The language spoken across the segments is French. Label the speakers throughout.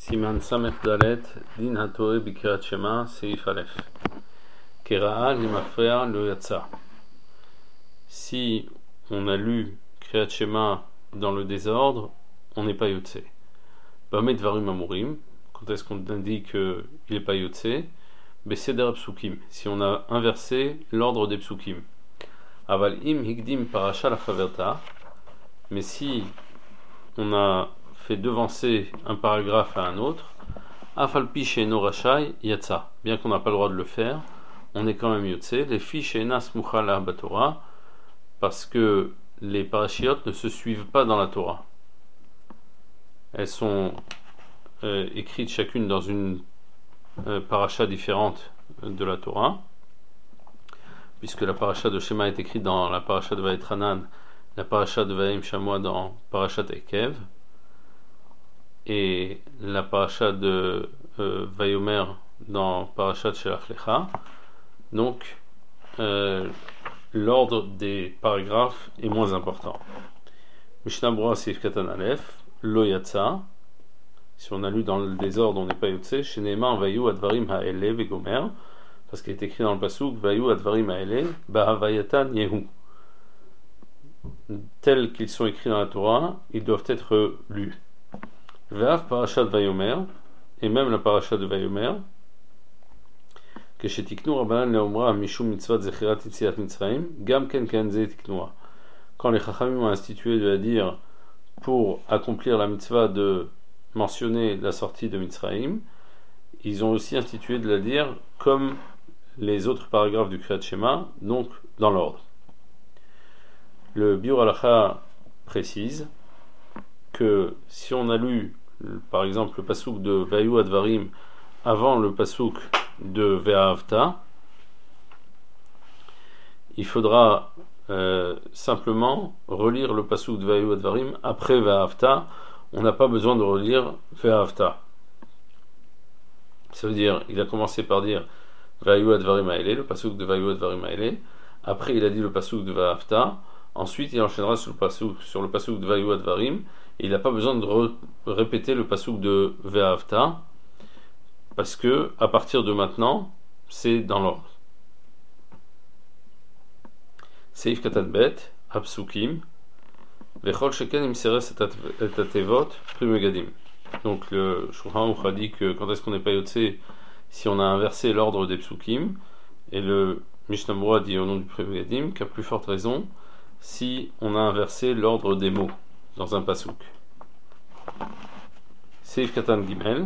Speaker 1: Siman Samech Dalet, Din HaTorah B'Kriyat Shema, Seif Aleph. Kera'a Limafrea Lo Yatsa. Si on a lu Kriyat Shema dans le désordre, on n'est pas Yotse. Bamet Dvarim Amurim, quand est-ce qu'on dit qu'il n'est pas Yotse? Beseder Psukim, si on a inversé l'ordre des Psukim. Aval Im Higdim Parasha Lachaverta, mais si on a fait devancer un paragraphe à un autre, Afalpi She'eno Rashai Yatsa, bien qu'on n'a pas le droit de le faire, on est quand même Yotse, les fiches She'ena Smucha La Batorah, parce que les parachiotes ne se suivent pas dans la Torah. Elles sont écrites chacune dans une paracha différente de la Torah, puisque la paracha de Shema est écrite dans la paracha de Vaetranan, la paracha de Vayim Shamua dans Parashat Ekev, et la paracha de Vayomer dans Parashat Shelach Lecha. Donc l'ordre des paragraphes est moins important. Mishnah Berurah Seif Katan Aleph, Lo Yatsa, si on a lu dans le désordre, on n'est pas Yotse, Sheneemar Vayu Advarim Ha'ele Vegomer, parce qu'il est écrit dans le pasuk Vayu Advarim Ha'ele Ba'havayatan Yehu. Tels qu'ils sont écrits dans la Torah, ils doivent être lus. Ve'av Parashat Vayomer, et même la paracha de Vayomer, que chez Tiknu Rabbanan Leomra Mishum Mitzvat Zechirat Yitziat Mitzrayim, Gam Ken Kenze Tiknua. Quand les Chachamim ont institué de la dire pour accomplir la mitzvah de mentionner la sortie de Mitzrayim, ils ont aussi institué de la dire comme les autres paragraphes du Kriyat Shema, donc dans l'ordre. Le Biur Halacha précise que si on a lu par exemple le pasuk de Vayu Advarim avant le pasuk de Ve'ahavta, il faudra simplement relire le pasuk de Vayu Advarim après Ve'ahavta. On n'a pas besoin de relire Ve'ahavta. Ça veut dire, il a commencé par dire Vayu Advarim Ha'ele, le pasuk de Vayu Advarim Ha'ele. Après, il a dit le pasuk de Ve'ahavta. Ensuite, il enchaînera sur le pasuk de Vayu Advarim. Et il n'a pas besoin de répéter le pasuk de Ve'ahavta, parce que à partir de maintenant, c'est dans l'ordre. Seif Katan Bet, Hapsukim, Vechol Sheken Imseres et Atevot, Primegadim. Donc le Shulchan Aruch a dit que quand est-ce qu'on n'est pas Yotse, si on a inversé l'ordre des Psukim, et le Mishnah Berurah dit au nom du Primegadim qu'à plus forte raison, si on a inversé l'ordre des mots dans un pasuk. Seif Katan Gimel,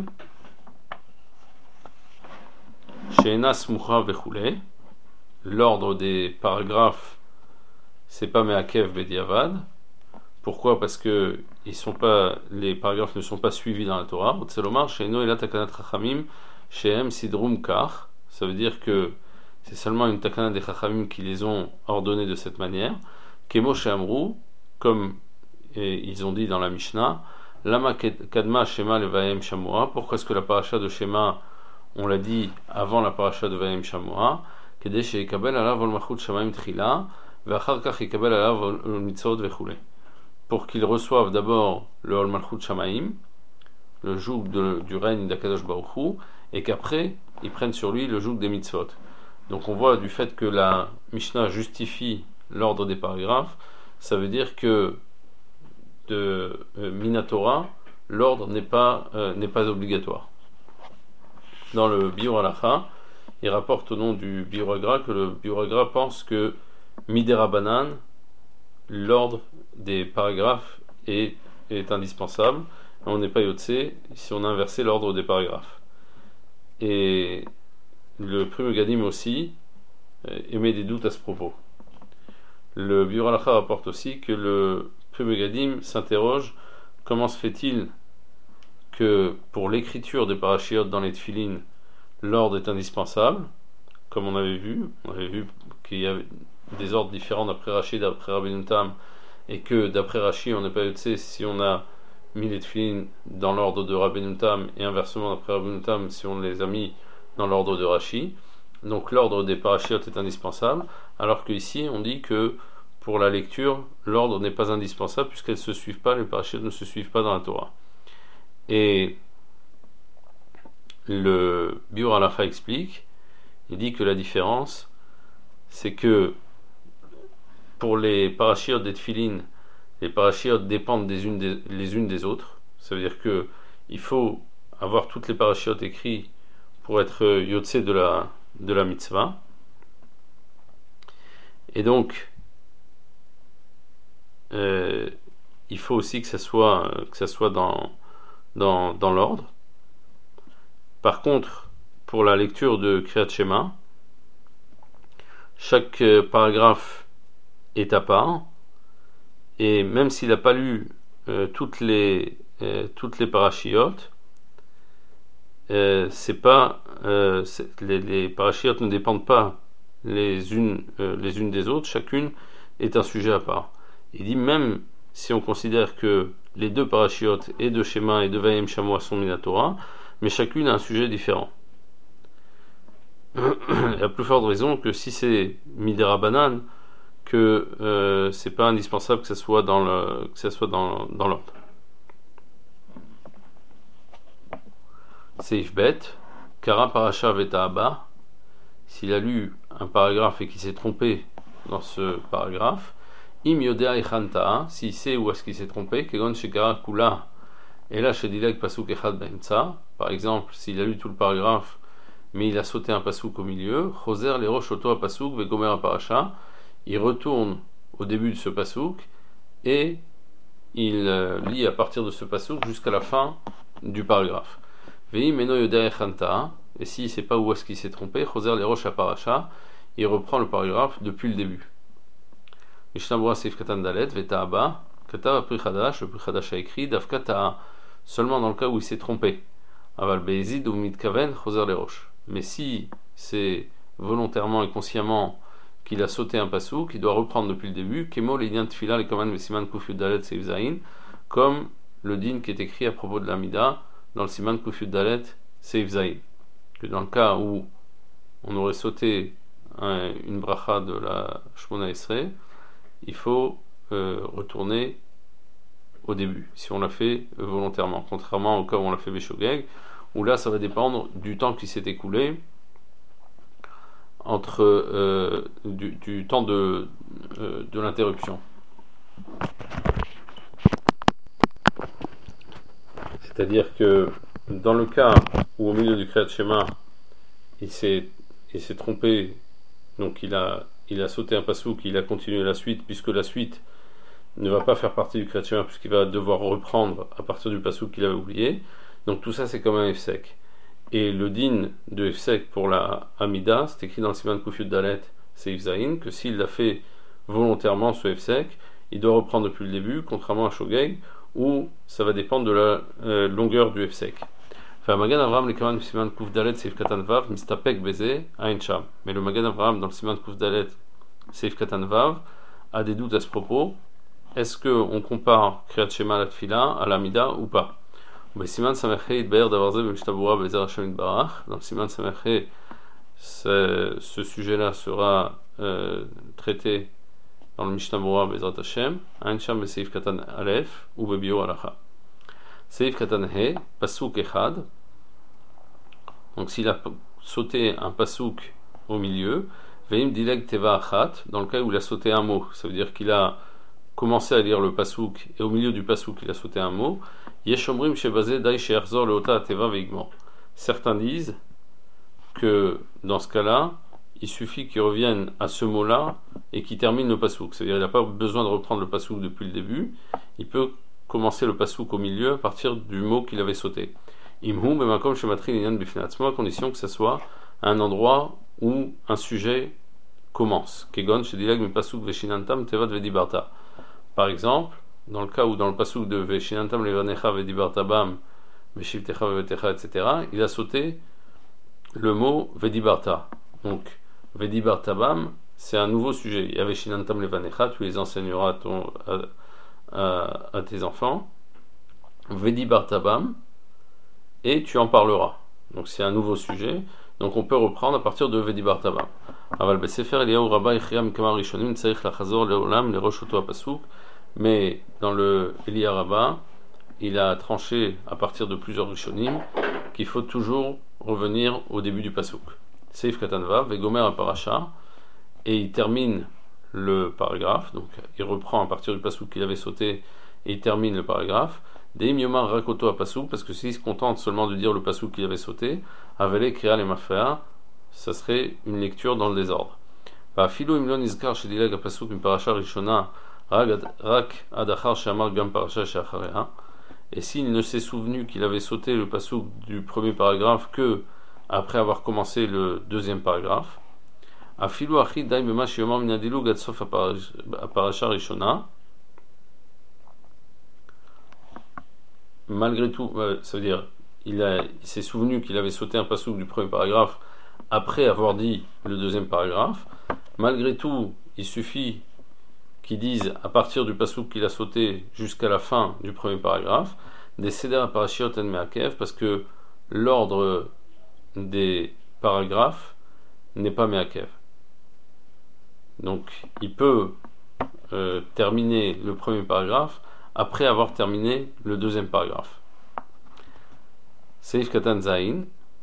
Speaker 1: She'ena Smucha Vechule, l'ordre des paragraphes, c'est pas Me'akev Bediavad. Pourquoi? Parce que les paragraphes ne sont pas suivis dans la Torah. Otselomar, She'eno Ela Takanat Chachamim, She'em Sidrum Kach. Ça veut dire que c'est seulement une takana des Chachamim qui les ont ordonnés de cette manière. Kemo She'amru, comme ils ont dit dans la Mishnah, Lama Kadma Shema le Vayim Shamua. Pourquoi est-ce que la paracha de Shema, on l'a dit avant la paracha de Vayim Shamua? Kede She'ekabel alav ol malchut shamayim tchila, ve'achar kach yekabel alav ol mitzvot vechule. Pour qu'ils reçoivent d'abord le ol malchut shamayim, le joug du règne d'Akadosh Baruch Hu, et qu'après ils prennent sur lui le joug des mitzvot. Donc on voit du fait que la Mishnah justifie l'ordre des paragraphes, ça veut dire que de Minatora, l'ordre n'est pas obligatoire. Dans le Biur Halacha, il rapporte au nom du Biur Hagra que le Biur Hagra pense que Miderabanan, l'ordre des paragraphes est indispensable. On n'est pas Yotse si on a inversé l'ordre des paragraphes. Et le Primegadim aussi émet des doutes à ce propos. Le Biur Halacha rapporte aussi que le Primegadim s'interroge comment se fait-il que pour l'écriture des parachiotes dans les tefilines, l'ordre est indispensable, comme on avait vu qu'il y avait des ordres différents d'après Rashi, d'après Rabbeinu Tam, et que d'après Rashi, on n'est pas Yotse si on a mis les tefilines dans l'ordre de Rabbeinu Tam, et inversement d'après Rabbeinu Tam si on les a mis dans l'ordre de Rashi. Donc l'ordre des parachiotes est indispensable, alors qu'ici on dit que pour la lecture, l'ordre n'est pas indispensable puisqu'elles se suivent pas, les parachiotes ne se suivent pas dans la Torah. Et le Biur Halacha explique, il dit que la différence, c'est que pour les parachiotes des tefilines, les parachiotes dépendent les unes des autres. Ça veut dire que il faut avoir toutes les parachiotes écrits pour être yotse de la mitzvah. Et donc, il faut aussi que ça soit dans l'ordre. Par contre, pour la lecture de Kriyat Shema, chaque paragraphe est à part, et même s'il n'a pas lu toutes les parachiotes, les parachiotes ne dépendent pas les unes des autres, chacune est un sujet à part. Il dit même si on considère que les deux parachiotes et de Shema et de Vayem Shamoa sont Minatora, mais chacune a un sujet différent. La plus forte raison que si c'est Midera Banan, que c'est pas indispensable que ça soit dans l'ordre. Seif Bet, Kara Parasha Veta Abba, s'il a lu un paragraphe et qu'il s'est trompé dans ce paragraphe, Im Yodea Echanta, s'il sait où est-ce qu'il s'est trompé, Kegon Shekara Kula, et là Shedileg Pasuk Echad Beimtsa, par exemple, s'il a lu tout le paragraphe, mais il a sauté un pasuk au milieu, Choser les roches auto à pasuk, Vegomer à Parasha, il retourne au début de ce pasuk, et il lit à partir de ce pasuk jusqu'à la fin du paragraphe. Vei Meno Yodea Echanta, et s'il ne sait pas où est-ce qu'il s'est trompé, Choser les roches à Parasha, il reprend le paragraphe depuis le début. Mishnah Berurah Seif Katan Dalet, Veta Abba, Kata Pri Chadash, le Pri Chadash a écrit, Davka Ta'a, seulement dans le cas où il s'est trompé. Aval Beizid ou Mitkaven, Choser les roches. Mais si c'est volontairement et consciemment qu'il a sauté un passouk, il doit reprendre depuis le début, Kemo l'Idyan Tfila, les Kaman Vesiman Kufyud Dalet Seif Zain, comme le din qui est écrit à propos de l'Amida dans le Siman Kufyud Dalet Seif Zain. Que dans le cas où on aurait sauté une bracha de la Shmona Esrei, il faut retourner au début, si on l'a fait volontairement, contrairement au cas où on l'a fait Beshogeg, où là ça va dépendre du temps qui s'est écoulé entre du temps de l'interruption. C'est-à-dire que dans le cas où au milieu du Kriyat Shema il s'est trompé, donc il a sauté un passouk, il a continué la suite, puisque la suite ne va pas faire partie du Kriyat Shema, puisqu'il va devoir reprendre à partir du passouk qu'il avait oublié. Donc tout ça c'est comme un Hefsek. Et le din de Hefsek pour la Amida, c'est écrit dans le Siman Kufyud Dalet Seif Zain, que s'il l'a fait volontairement ce Hefsek, il doit reprendre depuis le début, contrairement à Shogeg, où ça va dépendre de la longueur du Hefsek. Mais le Magen Avraham dans le Siman Kuf Dalet Seif Katan Vav a des doutes à ce propos. Est-ce qu'on compare Kriyat Shema à la Tfila, à l'Amida ou pas? Dans le Siman Samerche, ce sujet-là sera traité dans le Mishnah Berurah Bezrat Hashem, Ein Sham be Seif Katan Aleph ou be Biur Halacha. Seif Katan He, Pasuk Echad. Donc s'il a sauté un pasuk au milieu, Veim Dileg Teva Achat, dans le cas où il a sauté un mot, ça veut dire qu'il a commencé à lire le pasuk et au milieu du pasuk il a sauté un mot. Yeshomrim Shebazé Dai She'achzor Leota Teva Veigmor. Certains disent que dans ce cas-là, il suffit qu'il revienne à ce mot-là et qu'il termine le pasuk. C'est-à-dire qu'il n'a pas besoin de reprendre le pasuk depuis le début, il peut commencer le pasuk au milieu à partir du mot qu'il avait sauté. Imhum bemakom shematrin inyan bifnei atzmo, à condition que ce soit un endroit où un sujet commence. Kegon shedilag mi pasuk veshinantam tevat vedibarta. Par exemple, dans le cas où dans le pasuk de veshinantam levanecha vedibarta bam veshivtecha vevetecha, etc., il a sauté le mot vedibarta. Donc vedibarta bam, c'est un nouveau sujet. Il y a veshinantam levanecha, tu les enseigneras à tes enfants. Vedibarta bam, et tu en parleras. Donc c'est un nouveau sujet. Donc on peut reprendre à partir de Vedibarta Bam. Aval besefer Eliyahu Rabba Ichriam Kama Rishonim Tzarich Lachazor Leolam Lerosh Oto Pasuk. Mais dans le Eliyahu Rabba, il a tranché à partir de plusieurs Rishonim qu'il faut toujours revenir au début du pasuk. Seif Katanva, Vegomer à Parasha, et il termine le paragraphe, donc il reprend à partir du pasuk qu'il avait sauté et il termine le paragraphe. Deim Yomar Rakoto à pasuk, parce que s'il se contente seulement de dire le pasuk qu'il avait sauté, Avele Kriya le Mafea, ça serait une lecture dans le désordre. Filo Imlon Izkar Shedilag à pasuk une Parasha Rishona, Rak Adachar Shamar Gam Parasha Shacharea. Et s'il ne s'est souvenu qu'il avait sauté le pasuk du premier paragraphe que après avoir commencé le deuxième paragraphe, Afilu Achi Dai Bema Shiyomar Minadilu Gatsof à Parasha Rishona, malgré tout, ça veut dire il s'est souvenu qu'il avait sauté un pasuk du premier paragraphe après avoir dit le deuxième paragraphe. Malgré tout, il suffit qu'il dise à partir du pasuk qu'il a sauté jusqu'à la fin du premier paragraphe des seder à parashiot en meakev, parce que l'ordre des paragraphes n'est pas meakev. Donc il peut terminer le premier paragraphe après avoir terminé le deuxième paragraphe. Seif Katan Zain,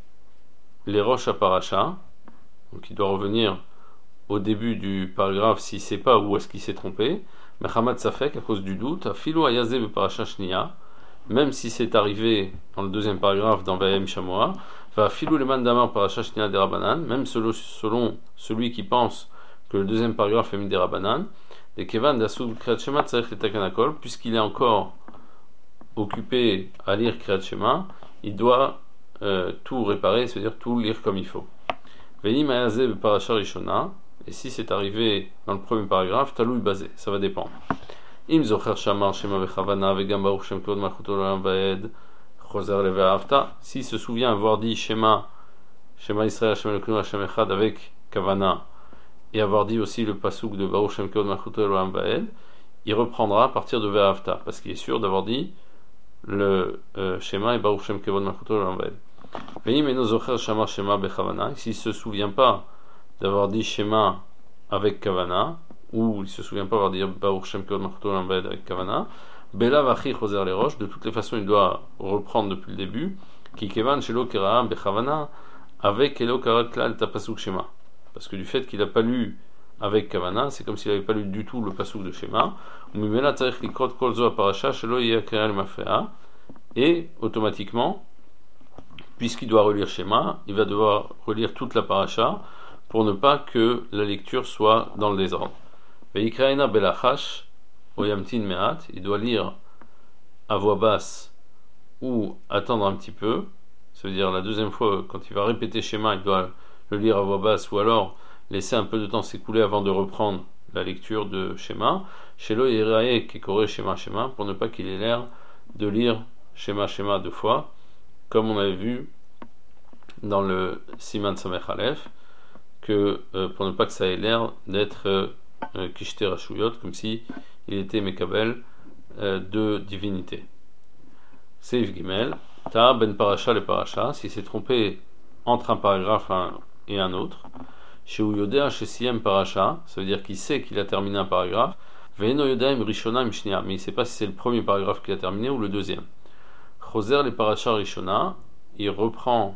Speaker 1: les roches à paracha, donc il doit revenir au début du paragraphe s'il ne sait pas où est-ce qu'il s'est trompé. Mechamat Safek, à cause du doute, Afilo Ayaze be Parasha Shnia, même si c'est arrivé dans le deuxième paragraphe dans Vayem Shamoa, va Afilo Leman Damar Parasha Shnia de Rabanan, même selon celui qui pense que le deuxième paragraphe est mis des Rabanan, des Kevan d'Asud Kriyat Shema Tzarech Letakanakol, puisqu'il est encore occupé à lire Kriyat Shema, il doit tout réparer, c'est-à-dire tout lire comme il faut. Venim Ayaze be Parasha Rishona, et si c'est arrivé dans le premier paragraphe, Talou basé, ça va dépendre. Im zocher shamar shema vechavana vegam baruch shem kod malchuto l'olam vaed choser leve hafta. S'il se souvient avoir dit Shema Israël Hashem Elokeinu Hashem Echad avec kavana et avoir dit aussi le pasuk de baruch shem kod malchuto l'olam vaed, il reprendra à partir de ve'afta parce qu'il est sûr d'avoir dit le Shema et baruch shem kod malchuto l'olam vaed. Veim eno zocher shamar shema bechavana. S'il se souvient pas d'avoir dit Shema avec Kavana, ou il ne se souvient pas avoir dit Baruch Shem Kod Malchuto L'Olam Vaed avec Kavana, Bela Vachi Choser les roches, de toutes les façons il doit reprendre depuis le début, Ki Kevan Shelo Kera Bechavana, avec Elo Karatla El Tapasuk Shema. Parce que du fait qu'il n'a pas lu avec Kavana, c'est comme s'il n'avait pas lu du tout le pasuk de Shema, Umimela Tzarech Likrot Kol Zo Parasha Shelo Yeh Kera El Mafea, et automatiquement, puisqu'il doit relire Shema, il va devoir relire toute la Parasha, pour ne pas que la lecture soit dans le désordre. Ve'ikraina belachash oyamtin me'at, il doit lire à voix basse ou attendre un petit peu, ça veut dire la deuxième fois, quand il va répéter Shema, il doit le lire à voix basse ou alors laisser un peu de temps s'écouler avant de reprendre la lecture de Shema. Shelo yerae kekore Shema Shema, pour ne pas qu'il ait l'air de lire Shema Shema deux fois, comme on avait vu dans le Siman Samech Aleph, que pour ne pas que ça ait l'air d'être Kishte Rashuyot, comme si il était Mekabel de divinité. Seif Gimel, Ta ben Parasha le Parasha, s'il s'est trompé entre un paragraphe et un autre, chez Uyodea, chez Siem Parasha, ça veut dire qu'il sait qu'il a terminé un paragraphe, Veino Yodaim Rishona Mishnia, mais il ne sait pas si c'est le premier paragraphe qu'il a terminé ou le deuxième. Choser le Parasha Rishona, il reprend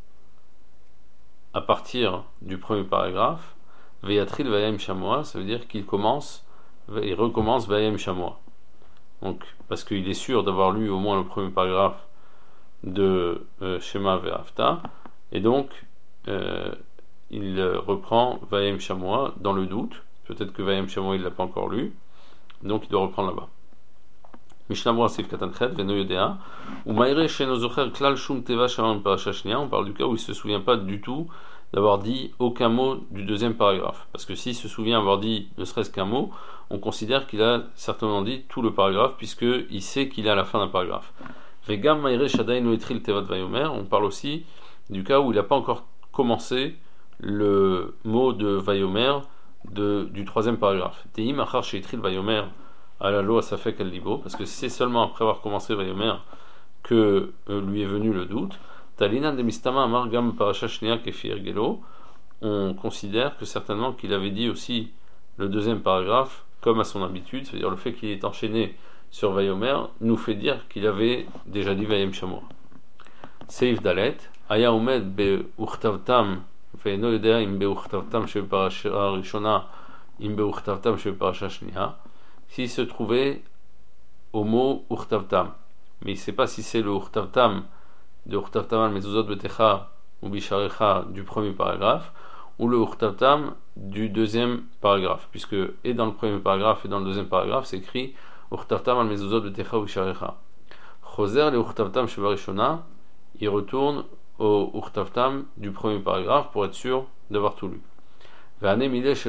Speaker 1: à partir du premier paragraphe, Veyatril Vayem Shamoa, ça veut dire qu'il recommence Vayem Shamoa. Donc, parce qu'il est sûr d'avoir lu au moins le premier paragraphe de Shema Ve'afta, et donc il reprend Vayem Shamoa dans le doute. Peut-être que Vayem Shamoa il l'a pas encore lu, donc il doit reprendre là-bas. Mishnah Moura Sif Katanchet, Veno Yodea, ou Maïre Shenozocher Klal Shum Teva Shaman Parasha Shnia, on parle du cas où il ne se souvient pas du tout d'avoir dit aucun mot du deuxième paragraphe. Parce que s'il se souvient avoir dit ne serait-ce qu'un mot, on considère qu'il a certainement dit tout le paragraphe, puisqu'il sait qu'il est à la fin d'un paragraphe. Vegam Maïre Shadai Noetril Tevat Vayomer, on parle aussi du cas où il n'a pas encore commencé le mot de Vayomer du troisième paragraphe. Teim Achar Sheitril Vayomer, à la loi ça fait qu'elle libo, parce que c'est seulement après avoir commencé Vayomer que lui est venu le doute. Talinan de Mistama Amargam Parasha Shnia Kefir Gelo, on considère que certainement qu'il avait dit aussi le deuxième paragraphe comme à son habitude, c'est-à-dire le fait qu'il est enchaîné sur Vayomer nous fait dire qu'il avait déjà dit Vayem Shamoa. Seif Dalet, Aya Omed Beuchtavtam, Ve'eno Yodea Im Beuchtavtam Shebeparasha Rishona, Im Beuchtavtam Shebeparasha Shnia, s'il se trouvait au mot Uchtavtam, mais il ne sait pas si c'est le Uchtavtam de Uchtavtam al Mezuzot Betecha ou Bisharecha du premier paragraphe, ou le Uchtavtam du deuxième paragraphe, puisque et dans le premier paragraphe et dans le deuxième paragraphe, c'est écrit Uchtavtam al Mezuzot Betecha ou Bisharecha. Choser le Uchtavtam Shebarishona, il retourne au Uchtavtam du premier paragraphe pour être sûr d'avoir tout lu. Dans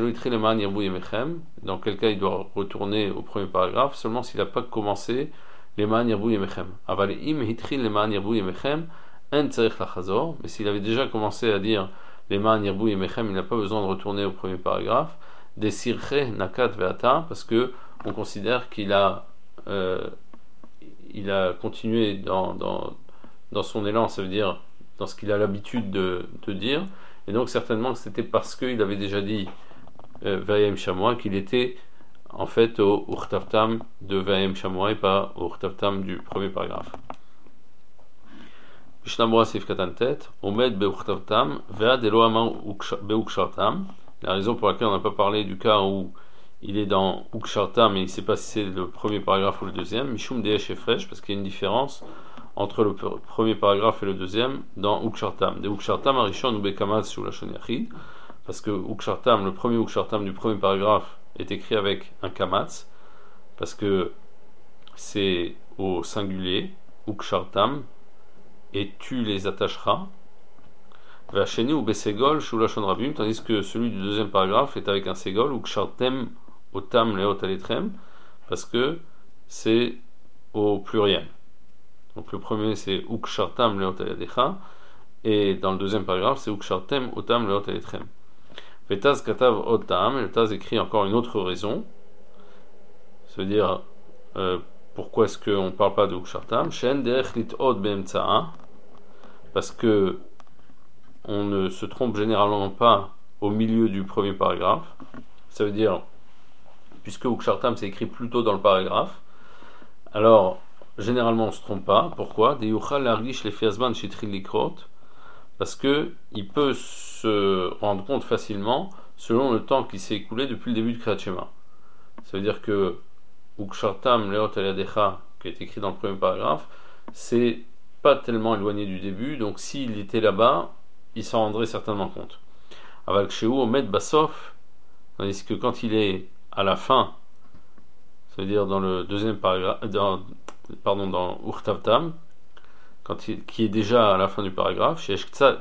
Speaker 1: quel cas il doit retourner au premier paragraphe seulement s'il n'a pas commencé les Ma'an Yirbu Yemechem. Mais s'il avait déjà commencé à dire les Ma'an Yirbu Yemechem, il n'a pas besoin de retourner au premier paragraphe. Des Sirche Nakat Ve'ata, parce que on considère qu'il a continué dans son élan, ça veut dire dans ce qu'il a l'habitude de dire. Et donc certainement que c'était parce qu'il avait déjà dit Vayem Shamoa qu'il était en fait au Uchtavtam de Vayem Shamoa et pas au Uchtavtam du premier paragraphe. Mishnah Sif Katantet, Omed Beuchtavtam, Vead Eloama Beukshartam. La raison pour laquelle on n'a pas parlé du cas où il est dans Ukshartam et il ne sait pas si c'est le premier paragraphe ou le deuxième, Mishum Deesh Efresh, parce qu'il y a une différence entre le premier paragraphe et le deuxième dans Ukshartam. De Ukshartam Arishon ou Bekamaz sous la Shon Yachid, parce que Ukshartam, le premier Ukshartam du premier paragraphe est écrit avec un Kamatz, parce que c'est au singulier, Ukshartam, et tu les attacheras. Vacheni ou Besegol sous la Shon Rabim, tandis que celui du deuxième paragraphe est avec un Segol, Ukshartem Otam Leot Aletrem, parce que c'est au pluriel. Donc le premier c'est Ukshartam Leot Aladecha, et dans le deuxième paragraphe c'est Ukshartem Otam Leot Aletrem. Vetaz Katav Otam, et le Taz écrit encore une autre raison, c'est-à-dire pourquoi est-ce qu'on ne parle pas de Ukshartam, Shen Derech Lit'od Be'emtsa'a, parce que on ne se trompe généralement pas au milieu du premier paragraphe, ça veut dire, puisque Ukshartam c'est écrit plutôt dans le paragraphe, alors généralement on ne se trompe pas. Pourquoi? Parce que il peut se rendre compte facilement selon le temps qui s'est écoulé depuis le début de Kriyat Shema. Ça veut dire que Ukshartam Leot Aladecha, qui est écrit dans le premier paragraphe, c'est pas tellement éloigné du début, donc s'il était là-bas, il s'en rendrait certainement compte. Avec Shehu Omed Basof, tandis que quand il est à la fin, c'est-à-dire dans le deuxième paragraphe, dans Uchtavtam, qui est déjà à la fin du paragraphe,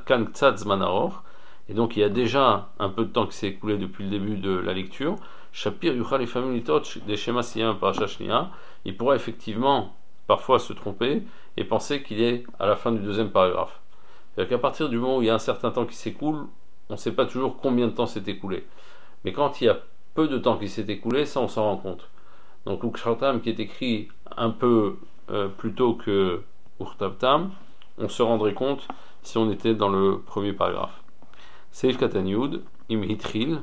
Speaker 1: et donc il y a déjà un peu de temps qui s'est écoulé depuis le début de la lecture, Shapir Yuchal Efamim Litot des Shema Siyam Parasha Shnia, il pourra effectivement parfois se tromper et penser qu'il est à la fin du deuxième paragraphe. C'est-à-dire qu'à partir du moment où il y a un certain temps qui s'écoule, on ne sait pas toujours combien de temps s'est écoulé. Mais quand il y a peu de temps qui s'est écoulé, ça on s'en rend compte. Donc Ukshartam qui est écrit un peu plus tôt que Uchtavtam, on se rendrait compte si on était dans le premier paragraphe. Seif Katanyud, Im Hitril,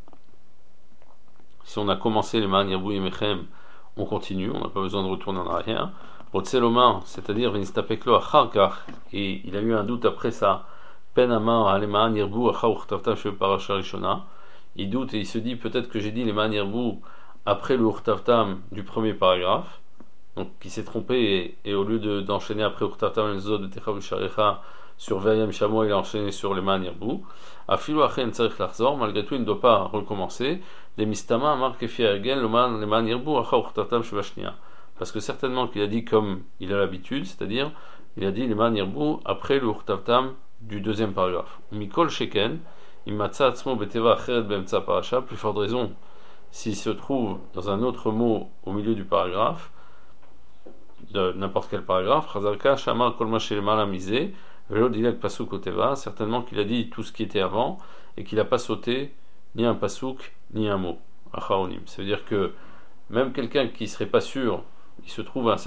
Speaker 1: si on a commencé les Ma'an Yirbu Yemechem, on continue, on n'a pas besoin de retourner en arrière. Otseloma, c'est-à-dire Venistapeklo Acharkar, et il a eu un doute après ça, Pen Amar les Ma'an Yirbu Achar Uchtavtam Shel Parasha Rishona, il doute et il se dit peut-être que j'ai dit les Ma'an Yirbu après le Uchtavtam du premier paragraphe, donc qui s'est trompé et au lieu d'enchaîner après Uchtavtam les autres de Techa Visharecha sur Vayem Shamoa, il a enchaîné sur les Ma'an Yirbu. Afilu Achen Tzarich Lachzor, malgré tout il ne doit pas recommencer. Des Mistama Amar Kefi Ergen les Ma'an Yirbu Achar Uchtavtam Shevashnia, parce que certainement qu'il a dit comme il a l'habitude, c'est-à-dire il a dit les Ma'an Yirbu après le Uchtavtam du deuxième paragraphe. Mikol Sheken Imatza Atzmo Beteva Acheret Be'emtza Parasha, plus forte raison s'il se trouve dans un autre mot au milieu du paragraphe, de n'importe quel paragraphe, Chazalka Shamar Kolma Shelemala Misé, Velo Dilek Pasuk Oteva, certainement qu'il a dit tout ce qui était avant et qu'il n'a pas sauté ni un pasuk ni un mot. Achaonim. Ça veut dire que même quelqu'un qui ne serait pas sûr, il se trouve à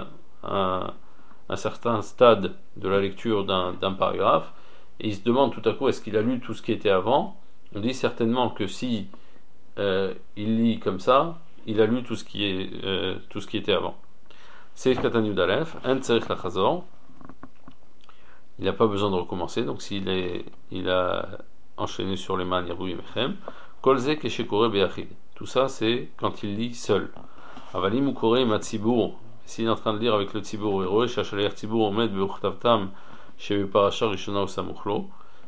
Speaker 1: un certain stade de la lecture d'un paragraphe et il se demande tout à coup est-ce qu'il a lu tout ce qui était avant. On dit certainement que si il lit comme ça, il a lu tout ce qui était avant. Seif Katanyud Aleph, En Tzarich Lachazor, il n'a pas besoin de recommencer. Donc il a enchaîné sur les man Yerbu Yemechem. Kolze Keshekore Beachid. Tout ça, c'est quand il lit seul. Avalim ou Kore Matsibour. S'il est en train de lire avec le Tzibour, Héroé, Shachaler Tzibour, Omed Beuchtavtam, Sheve Parasha Rishona Osamuchlo.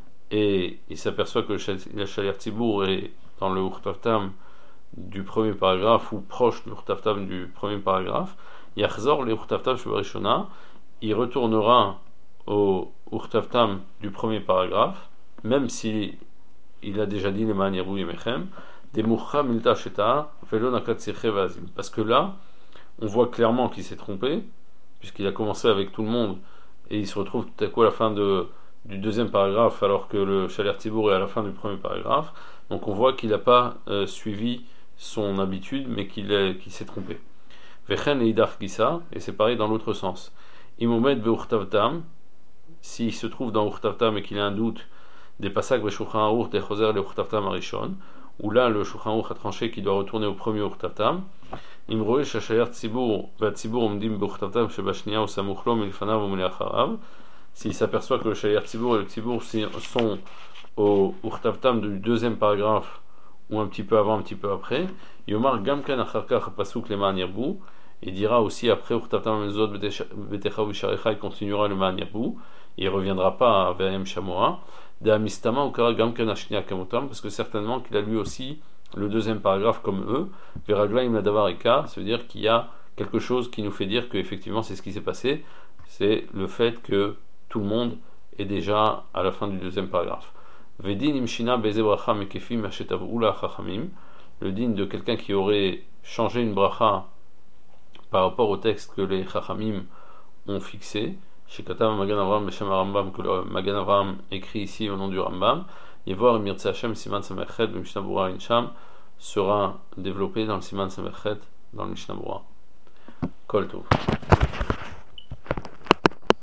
Speaker 1: Et il s'aperçoit que le Shachaler Tzibour est dans le Urtavtam du premier paragraphe ou proche du Urtavtam du premier paragraphe. Yachzor le Urtavtam Sheve Rishona. Il retournera au Urtavtam du premier paragraphe, même si il a déjà dit les man Yerbu Yemechem, des Murcha Milta Sheta, Velo Nakat Sirche Vazim. Parce que là, on voit clairement qu'il s'est trompé, puisqu'il a commencé avec tout le monde, et il se retrouve tout à coup à la fin du deuxième paragraphe, alors que le Shaler Tzibour est à la fin du premier paragraphe. Donc on voit qu'il n'a pas suivi son habitude, mais qu'il s'est trompé. Vechen et Idar Gisa, et c'est pareil dans l'autre sens. Imomed Beurtavtam, s'il se trouve dans Urtavtam et qu'il a un doute, des passages de Shulchan Aruch des Choser le Urtavtam Arishon, où là le Shulchan Aruch a tranché qu'il doit retourner au premier Urtavtam. Imroé Shachayar Tzibur Vatibur Omdim Beurtavtam Shebashnia ou Samuchlo Milfanav ou Miliacharav. S'il s'aperçoit que le Shachayar Tzibur et le Tzibur sont au Urtavtam du deuxième paragraphe, ou un petit peu avant, un petit peu après, Yomar Gamkan Acharkach Pasuk Leman Yerbu, et dira aussi après Urtavtam Mezod Betecha Visharecha, il continuera le Man Yerbu, il ne reviendra pas à Verem Shamoa. D'Amistama ou Kara Gamkan Ashnia Kamotam, parce que certainement qu'il a lu aussi le deuxième paragraphe comme eux. Veragla Imadavarika, ça veut dire qu'il y a quelque chose qui nous fait dire qu'effectivement c'est ce qui s'est passé, c'est le fait que tout le monde est déjà à la fin du deuxième paragraphe. Vedin Imshina Bezebracha Mekefim Ashetavrula Chachamim, le din de quelqu'un qui aurait changé une bracha par rapport au texte que les Chachamim ont fixé. Chez Katam Magan Avram Beshem Rambam, que le Magan Avram écrit ici au nom du Rambam, et voir Mirtze Hashem Siman Samerchet, le Mishnah Berurah Incham, sera développé dans le Siman Samerchet, dans le Mishnah Berurah. Kol Tov.